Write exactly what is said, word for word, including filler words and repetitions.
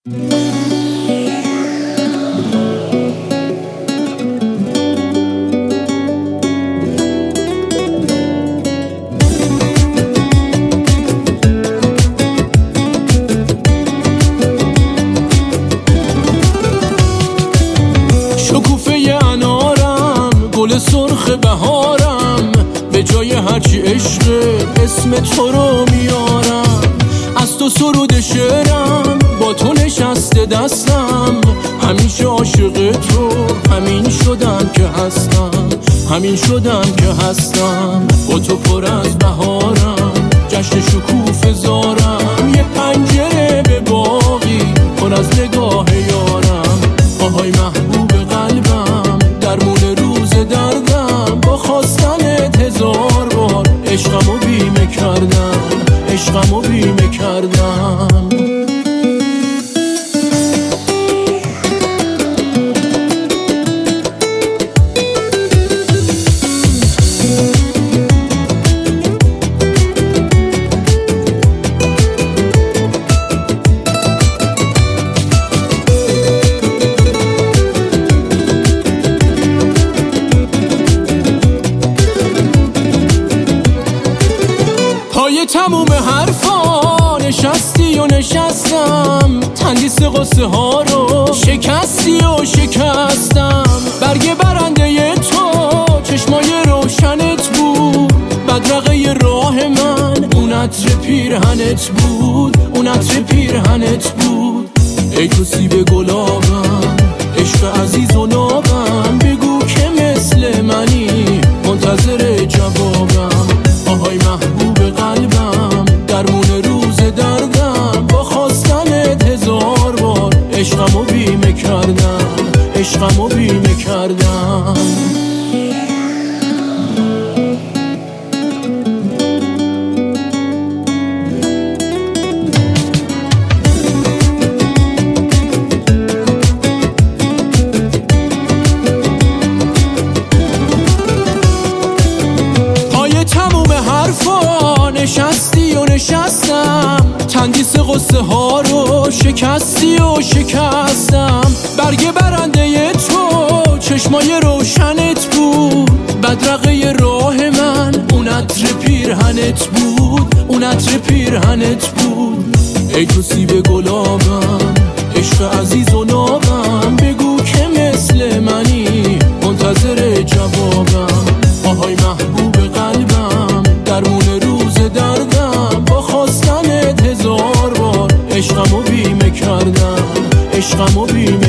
شکوفه انارم، گل سرخ بهارم، به جای هرچی عشق اسم تو رو میارم. از تو سرود شعرم، با تو نشسته دستم، همیشه عاشق تو، همین شدم که هستم، همین شدم که هستم. با تو پر از بهارم، جشن شکوفه زارم، یه پنجره به باغی پر از نگاه یارم. آهای محبوب قلبم، درمون روز دردم، با خواستنت هزار بار عشقمو بیمه کردم، عشقمو بیمه کردم. پای تموم حرفا نشستی و نشستم، تندیس قصه ها رو شکستی و شکستم. برگ برنده تو چشمای روشنت بود، بدرقه راه من اون عطر پیرهنت بود، اون عطر پیرهنت بود. ای تو سیب گلابم، عشق عزیز و نابم، بگو که مثل منی منتظر جوابم. آهای محبوب قلبم، درمون روز دردم، با خواستنت هزار بار عشقمو بیمه کردم، عشقمو بیمه کردم. نشستی و نشستم، تندیس قصه ها رو شکستی و شکستم. برگ برنده تو چشمای روشنت بود، بدرقه راه من اون عطر پیرهنت بود، اون عطر پیرهنت بود. ای تو سیب گلابم، عشق عزیز و نابم، بگو که مثل منی منتظر جوابم. آهای محبوب قلبم، درمون روز دردم، با خواستنت هزار بار عشقمو بیمه کردم، عشقمو بیمه